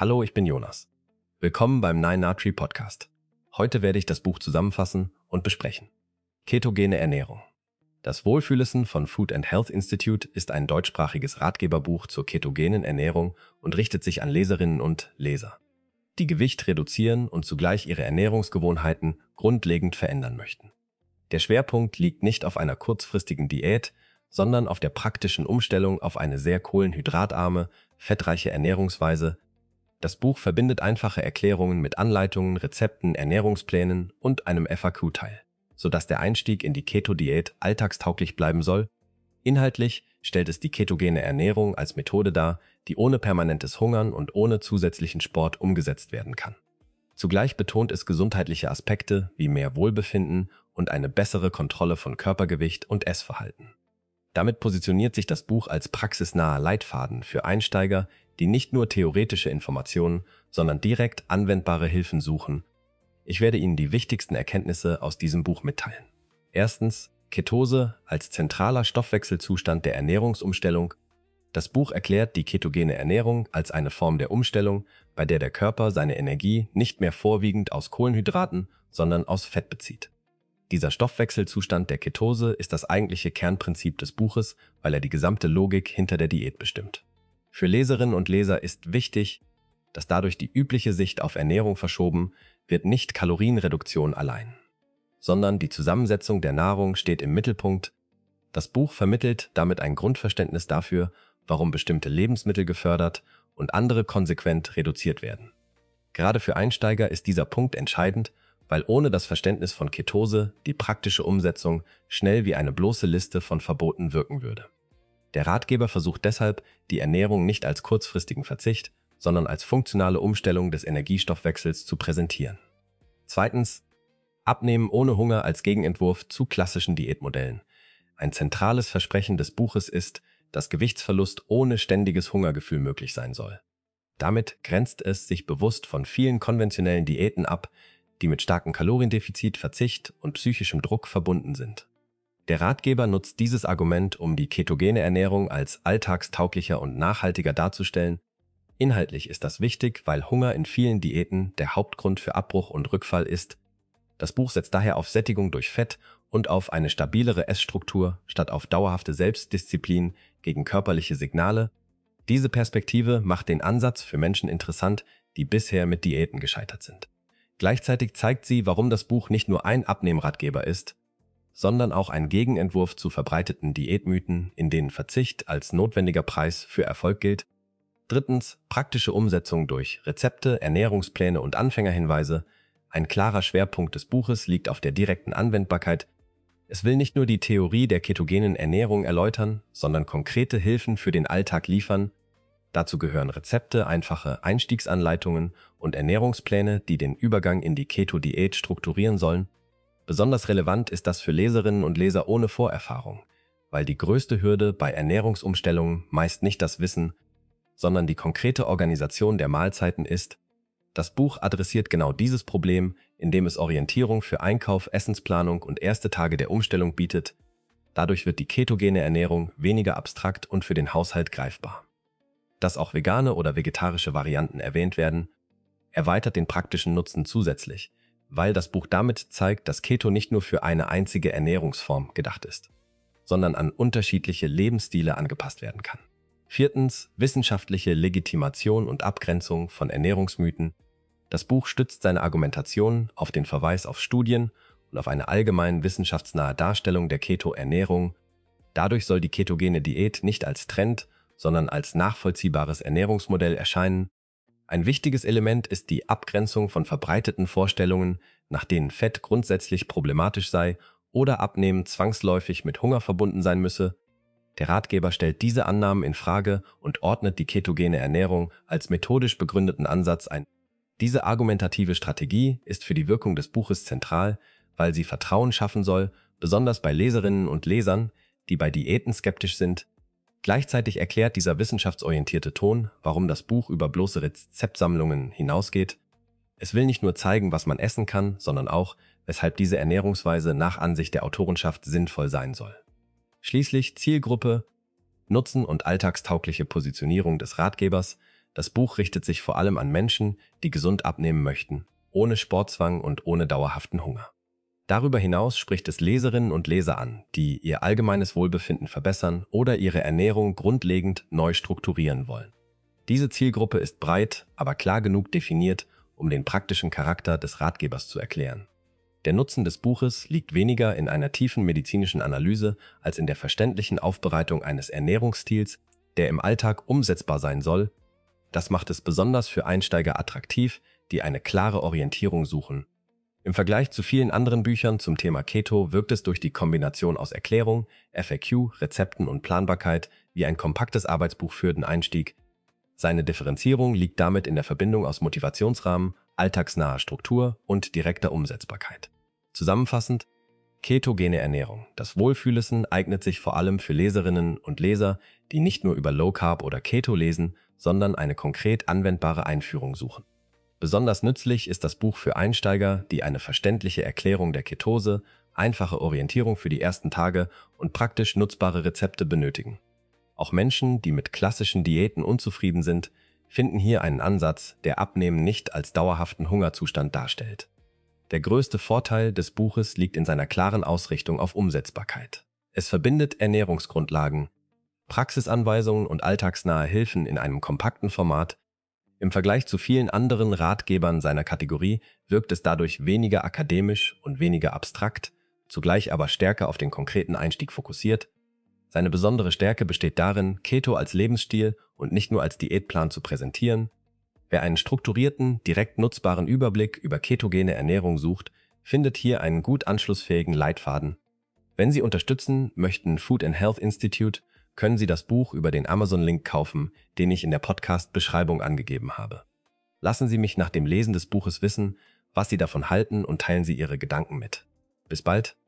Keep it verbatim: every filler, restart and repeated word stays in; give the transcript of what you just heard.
Hallo, ich bin Jonas. Willkommen beim Nine Nutri Podcast. Heute werde ich das Buch zusammenfassen und besprechen. Ketogene Ernährung. Das Wohlfühlessen von Food and Health Institute ist ein deutschsprachiges Ratgeberbuch zur ketogenen Ernährung und richtet sich an Leserinnen und Leser, die Gewicht reduzieren und zugleich ihre Ernährungsgewohnheiten grundlegend verändern möchten. Der Schwerpunkt liegt nicht auf einer kurzfristigen Diät, sondern auf der praktischen Umstellung auf eine sehr kohlenhydratarme, fettreiche Ernährungsweise. Das Buch verbindet einfache Erklärungen mit Anleitungen, Rezepten, Ernährungsplänen und einem F A Q-Teil, sodass der Einstieg in die Keto-Diät alltagstauglich bleiben soll. Inhaltlich stellt es die ketogene Ernährung als Methode dar, die ohne permanentes Hungern und ohne zusätzlichen Sport umgesetzt werden kann. Zugleich betont es gesundheitliche Aspekte wie mehr Wohlbefinden und eine bessere Kontrolle von Körpergewicht und Essverhalten. Damit positioniert sich das Buch als praxisnaher Leitfaden für Einsteiger, die nicht nur theoretische Informationen, sondern direkt anwendbare Hilfen suchen. Ich werde Ihnen die wichtigsten Erkenntnisse aus diesem Buch mitteilen. Erstens, Ketose als zentraler Stoffwechselzustand der Ernährungsumstellung. Das Buch erklärt die ketogene Ernährung als eine Form der Umstellung, bei der der Körper seine Energie nicht mehr vorwiegend aus Kohlenhydraten, sondern aus Fett bezieht. Dieser Stoffwechselzustand der Ketose ist das eigentliche Kernprinzip des Buches, weil er die gesamte Logik hinter der Diät bestimmt. Für Leserinnen und Leser ist wichtig, dass dadurch die übliche Sicht auf Ernährung verschoben wird, nicht Kalorienreduktion allein, sondern die Zusammensetzung der Nahrung steht im Mittelpunkt. Das Buch vermittelt damit ein Grundverständnis dafür, warum bestimmte Lebensmittel gefördert und andere konsequent reduziert werden. Gerade für Einsteiger ist dieser Punkt entscheidend, weil ohne das Verständnis von Ketose die praktische Umsetzung schnell wie eine bloße Liste von Verboten wirken würde. Der Ratgeber versucht deshalb, die Ernährung nicht als kurzfristigen Verzicht, sondern als funktionale Umstellung des Energiestoffwechsels zu präsentieren. Zweitens, Abnehmen ohne Hunger als Gegenentwurf zu klassischen Diätmodellen. Ein zentrales Versprechen des Buches ist, dass Gewichtsverlust ohne ständiges Hungergefühl möglich sein soll. Damit grenzt es sich bewusst von vielen konventionellen Diäten ab, die mit starkem Kaloriendefizit, Verzicht und psychischem Druck verbunden sind. Der Ratgeber nutzt dieses Argument, um die ketogene Ernährung als alltagstauglicher und nachhaltiger darzustellen. Inhaltlich ist das wichtig, weil Hunger in vielen Diäten der Hauptgrund für Abbruch und Rückfall ist. Das Buch setzt daher auf Sättigung durch Fett und auf eine stabilere Essstruktur statt auf dauerhafte Selbstdisziplin gegen körperliche Signale. Diese Perspektive macht den Ansatz für Menschen interessant, die bisher mit Diäten gescheitert sind. Gleichzeitig zeigt sie, warum das Buch nicht nur ein Abnehmratgeber ist, sondern auch ein Gegenentwurf zu verbreiteten Diätmythen, in denen Verzicht als notwendiger Preis für Erfolg gilt. Drittens, praktische Umsetzung durch Rezepte, Ernährungspläne und Anfängerhinweise. Ein klarer Schwerpunkt des Buches liegt auf der direkten Anwendbarkeit. Es will nicht nur die Theorie der ketogenen Ernährung erläutern, sondern konkrete Hilfen für den Alltag liefern. Dazu gehören Rezepte, einfache Einstiegsanleitungen und Ernährungspläne, die den Übergang in die Keto-Diät strukturieren sollen. Besonders relevant ist das für Leserinnen und Leser ohne Vorerfahrung, weil die größte Hürde bei Ernährungsumstellungen meist nicht das Wissen, sondern die konkrete Organisation der Mahlzeiten ist. Das Buch adressiert genau dieses Problem, indem es Orientierung für Einkauf, Essensplanung und erste Tage der Umstellung bietet. Dadurch wird die ketogene Ernährung weniger abstrakt und für den Haushalt greifbar. Dass auch vegane oder vegetarische Varianten erwähnt werden, erweitert den praktischen Nutzen zusätzlich, weil das Buch damit zeigt, dass Keto nicht nur für eine einzige Ernährungsform gedacht ist, sondern an unterschiedliche Lebensstile angepasst werden kann. Viertens, wissenschaftliche Legitimation und Abgrenzung von Ernährungsmythen. Das Buch stützt seine Argumentation auf den Verweis auf Studien und auf eine allgemein wissenschaftsnahe Darstellung der Keto-Ernährung. Dadurch soll die ketogene Diät nicht als Trend, sondern als nachvollziehbares Ernährungsmodell erscheinen. Ein wichtiges Element ist die Abgrenzung von verbreiteten Vorstellungen, nach denen Fett grundsätzlich problematisch sei oder Abnehmen zwangsläufig mit Hunger verbunden sein müsse. Der Ratgeber stellt diese Annahmen in Frage und ordnet die ketogene Ernährung als methodisch begründeten Ansatz ein. Diese argumentative Strategie ist für die Wirkung des Buches zentral, weil sie Vertrauen schaffen soll, besonders bei Leserinnen und Lesern, die bei Diäten skeptisch sind. Gleichzeitig erklärt dieser wissenschaftsorientierte Ton, warum das Buch über bloße Rezeptsammlungen hinausgeht. Es will nicht nur zeigen, was man essen kann, sondern auch, weshalb diese Ernährungsweise nach Ansicht der Autorenschaft sinnvoll sein soll. Schließlich Zielgruppe, Nutzen und alltagstaugliche Positionierung des Ratgebers. Das Buch richtet sich vor allem an Menschen, die gesund abnehmen möchten, ohne Sportzwang und ohne dauerhaften Hunger. Darüber hinaus spricht es Leserinnen und Leser an, die ihr allgemeines Wohlbefinden verbessern oder ihre Ernährung grundlegend neu strukturieren wollen. Diese Zielgruppe ist breit, aber klar genug definiert, um den praktischen Charakter des Ratgebers zu erklären. Der Nutzen des Buches liegt weniger in einer tiefen medizinischen Analyse als in der verständlichen Aufbereitung eines Ernährungsstils, der im Alltag umsetzbar sein soll. Das macht es besonders für Einsteiger attraktiv, die eine klare Orientierung suchen. Im Vergleich zu vielen anderen Büchern zum Thema Keto wirkt es durch die Kombination aus Erklärung, F A Q, Rezepten und Planbarkeit wie ein kompaktes Arbeitsbuch für den Einstieg. Seine Differenzierung liegt damit in der Verbindung aus Motivationsrahmen, alltagsnaher Struktur und direkter Umsetzbarkeit. Zusammenfassend: Ketogene Ernährung. Das Wohlfühlessen eignet sich vor allem für Leserinnen und Leser, die nicht nur über Low Carb oder Keto lesen, sondern eine konkret anwendbare Einführung suchen. Besonders nützlich ist das Buch für Einsteiger, die eine verständliche Erklärung der Ketose, einfache Orientierung für die ersten Tage und praktisch nutzbare Rezepte benötigen. Auch Menschen, die mit klassischen Diäten unzufrieden sind, finden hier einen Ansatz, der Abnehmen nicht als dauerhaften Hungerzustand darstellt. Der größte Vorteil des Buches liegt in seiner klaren Ausrichtung auf Umsetzbarkeit. Es verbindet Ernährungsgrundlagen, Praxisanweisungen und alltagsnahe Hilfen in einem kompakten Format. Im Vergleich zu vielen anderen Ratgebern seiner Kategorie wirkt es dadurch weniger akademisch und weniger abstrakt, zugleich aber stärker auf den konkreten Einstieg fokussiert. Seine besondere Stärke besteht darin, Keto als Lebensstil und nicht nur als Diätplan zu präsentieren. Wer einen strukturierten, direkt nutzbaren Überblick über ketogene Ernährung sucht, findet hier einen gut anschlussfähigen Leitfaden. Wenn Sie unterstützen möchten Food and Health Institute, können Sie das Buch über den Amazon-Link kaufen, den ich in der Podcast-Beschreibung angegeben habe. Lassen Sie mich nach dem Lesen des Buches wissen, was Sie davon halten und teilen Sie Ihre Gedanken mit. Bis bald!